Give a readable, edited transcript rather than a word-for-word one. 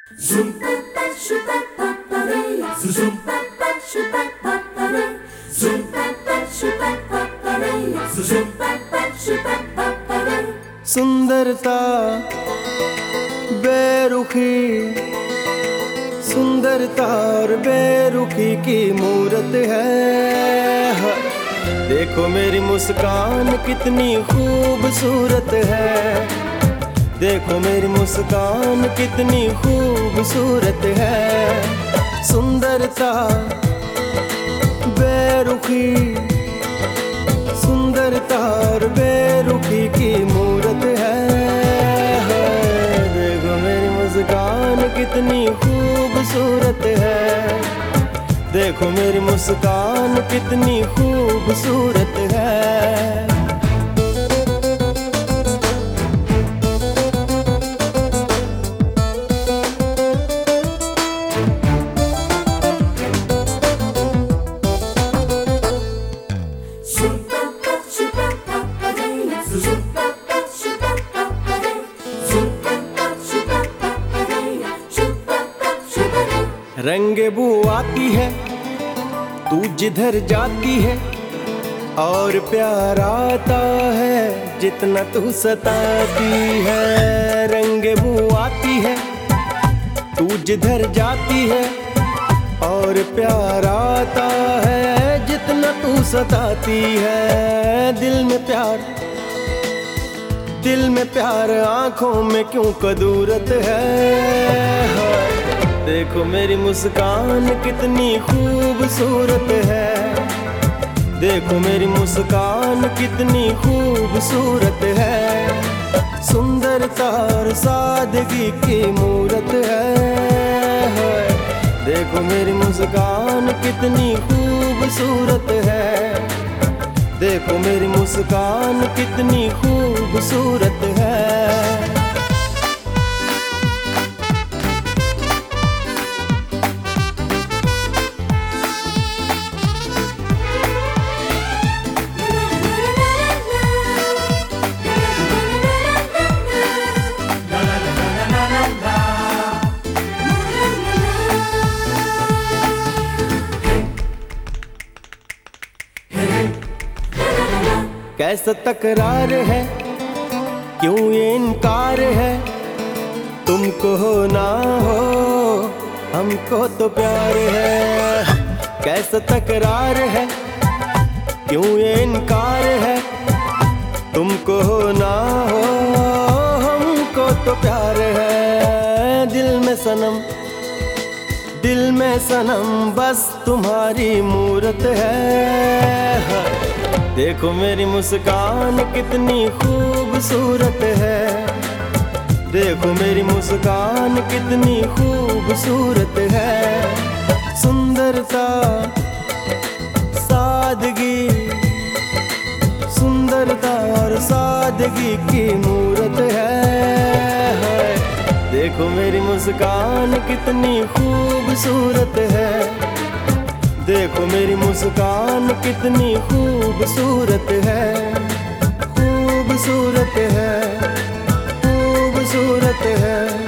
सुंदरता बेरुखी, सुंदरता और बेरुखी की मूरत है। देखो मेरी मुस्कान कितनी खूबसूरत है, देखो मेरी मुस्कान कितनी खूबसूरत है। सुंदरता बेरुखी, सुंदरता और बेरुखी की मूरत है। देखो मेरी मुस्कान कितनी खूबसूरत है, देखो मेरी मुस्कान कितनी खूबसूरत है। रंगे बू आती है तू जिधर जाती है, और प्यार आता है जितना तू सताती है। रंगे बू आती है तू जिधर जाती है, और प्यार आता है जितना तू सताती है। दिल में प्यार, दिल में प्यार आंखों में क्यों कदूरत है। देखो मेरी मुस्कान कितनी खूबसूरत है, देखो मेरी मुस्कान कितनी खूबसूरत है। सुंदरता और सादगी की मूरत है। देखो मेरी मुस्कान कितनी खूबसूरत है, देखो मेरी मुस्कान कितनी खूबसूरत है। कैसा तकरार है, क्यों ये इनकार है, तुमको हो ना हो हमको तो प्यार है। कैसा तकरार है, क्यों ये इनकार है, तुमको हो ना हो हमको तो प्यार है। दिल में सनम, दिल में सनम बस तुम्हारी मूरत है। देखो मेरी मुस्कान कितनी खूबसूरत है, देखो मेरी मुस्कान कितनी खूबसूरत है। सुंदरता सादगी, सुंदरता और सादगी की मूरत है। देखो मेरी मुस्कान कितनी खूबसूरत है, देखो मेरी मुस्कान कितनी खूबसूरत है। खूबसूरत है, खूबसूरत है।